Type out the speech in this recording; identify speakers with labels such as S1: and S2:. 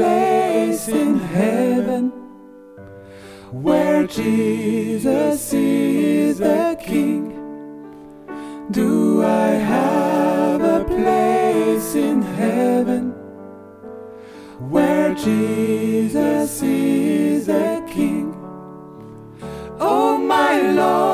S1: place in heaven where Jesus is the King? Do I have a place in heaven where Jesus is the King? Oh my Lord,